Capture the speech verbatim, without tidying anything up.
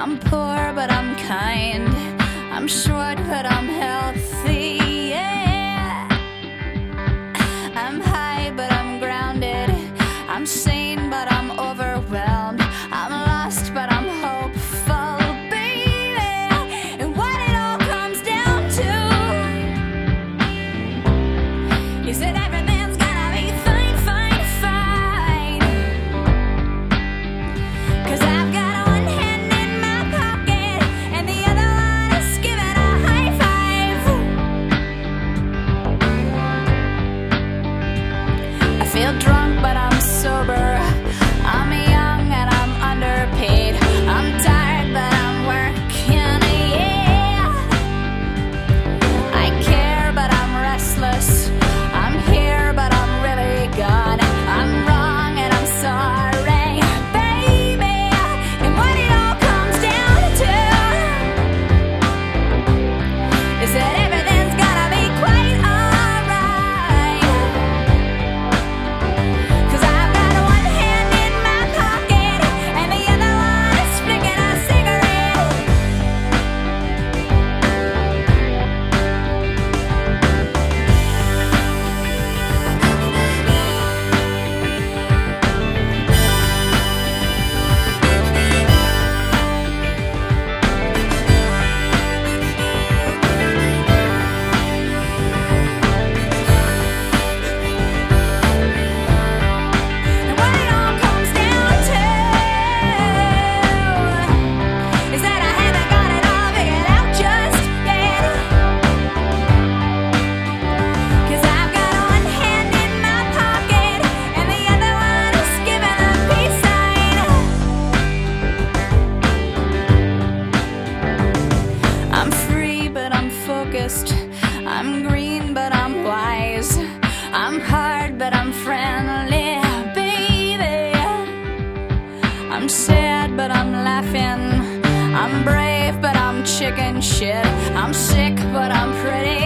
I'm poor, but I'm kind. I'm short, but I'm healthy. Yeah. I'm high, but I'm grounded. I'm sane, but I'm overwhelmed. I'm lost, but I'm hopeful, baby. And what it all comes down to is that everything's gonna be fine, fine, fine. 'Cause I've got one hand in my pocket and the other one is giving a high five. I feel drunk, but I'm sober. I'm young and I'm underpaid. I'm tired, but I'm working, yeah. I care, but I'm restless. I'm here, but I'm really gone. I'm wrong and I'm sorry, baby. And what it all comes down to is that everything's gonna be quite alright. 'Cause I've got one hand in my pocket and the other one is flicking a cigarette. And what it all comes down to is that I haven't got it all figured out just yet. 'Cause I've got one hand in my pocket and the other one is giving a peace sign. I'm free, but I'm focused. I'm green, but I'm wise. I'm hard, but I'm friendly, baby. I'm sad, but I'm laughing. I'm brave, but I'm chicken shit. I'm sick, but I'm pretty.